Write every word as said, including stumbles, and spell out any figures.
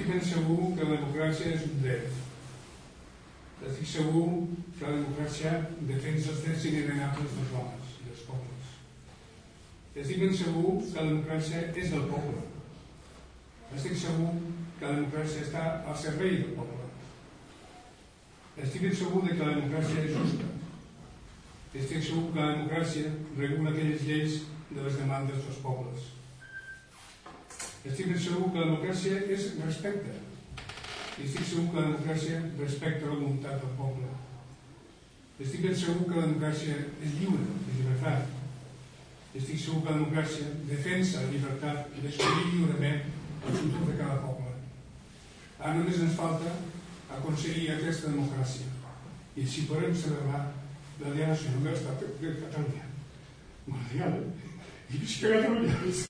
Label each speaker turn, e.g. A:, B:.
A: Estic ben segur que la democràcia és un dret. Estic segur que la democràcia defensa els drets inalienables dels homes i dels pobles. Estic ben segur que la democràcia és del poble. Estic segur que la democràcia està al servei del poble. Estic ben segur que la democràcia és justa. Estic segur que la democràcia regula aquelles lleis de les demandes dels pobles. Estic ben segur que la democràcia és respecte. I estic segur que la democràcia respecta la voluntat del poble. Estic ben segur que la democràcia és lliure, és llibertat. Estic segur que la democràcia defensa la llibertat d'escollir lliurement el futur de cada poble. Ara només ens falta aconseguir aquesta democràcia. I així podem celebrar la Diada Nacional de l'Estat de Catalunya. Mundial. I visca Catalunya!